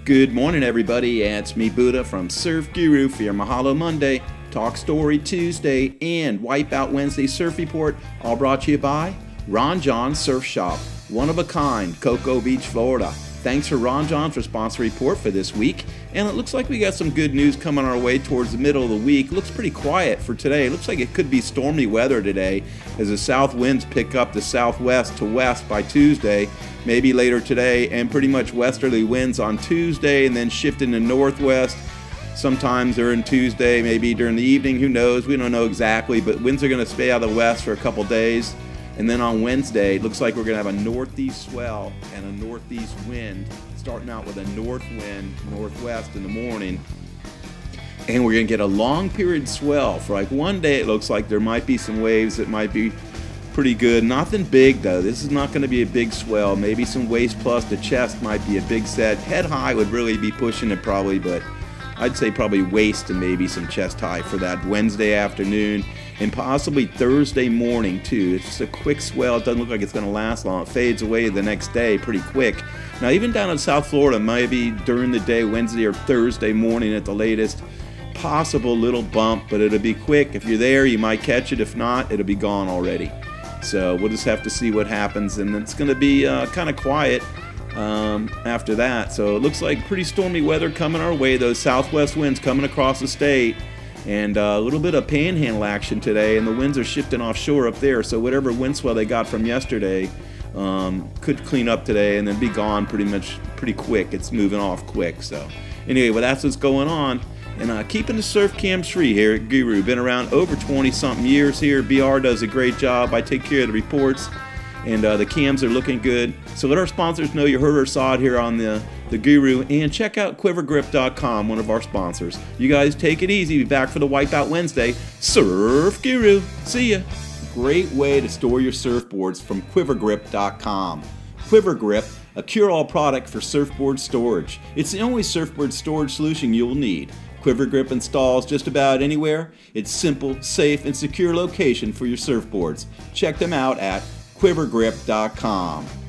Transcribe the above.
Good morning, everybody. It's me, Buddha, from Surf Guru for your Mahalo Monday, Talk Story Tuesday, and Wipeout Wednesday Surf Report, all brought to you by Ron John Surf Shop, one of a kind, Cocoa Beach, Florida. Thanks for Ron John for sponsor report for this week. And it looks like we got some good news coming our way towards the middle of the week. Looks pretty quiet for today. It looks like it could be stormy weather today as the south winds pick up the southwest to west by Tuesday, maybe later today, and pretty much westerly winds on Tuesday and then shifting to northwest sometimes during Tuesday, maybe during the evening. Who knows? We don't know exactly, but winds are going to stay out of the west for a couple days. And then on Wednesday, it looks like we're going to have a northeast swell and a northeast wind, starting out with a north wind, northwest in the morning. And we're going to get a long period swell. For like one day, it looks like there might be some waves that might be pretty good. Nothing big, though. This is not going to be a big swell. Maybe some waist plus to chest might be a big set. Head high would really be pushing it probably, but I'd say probably waist and maybe some chest high for that Wednesday afternoon. And possibly Thursday morning, too. It's just a quick swell. It doesn't look like it's going to last long. It fades away the next day pretty quick. Now, even down in South Florida, maybe during the day, Wednesday or Thursday morning at the latest, possible little bump, but it'll be quick. If you're there, you might catch it. If not, it'll be gone already. So we'll just have to see what happens. And it's going to be kind of quiet after that. So it looks like pretty stormy weather coming our way. Those southwest winds coming across the state. And a little bit of panhandle action today, and the winds are shifting offshore up there. So whatever wind swell they got from yesterday could clean up today and then be gone pretty quick. It's moving off quick. So anyway, well, that's what's going on. And keeping the surf cams free here at Guru. Been around over 20-something years here. BR does a great job. I take care of the reports, and the cams are looking good. So let our sponsors know you heard or saw it here on the Guru, and check out quivergrip.com, one of our sponsors. You guys take it easy. Be back for the Wipeout Wednesday. Surf Guru. See ya. Great way to store your surfboards from quivergrip.com. Quivergrip, a cure-all product for surfboard storage. It's the only surfboard storage solution you'll need. Quivergrip installs just about anywhere. It's simple, safe, and secure location for your surfboards. Check them out at quivergrip.com.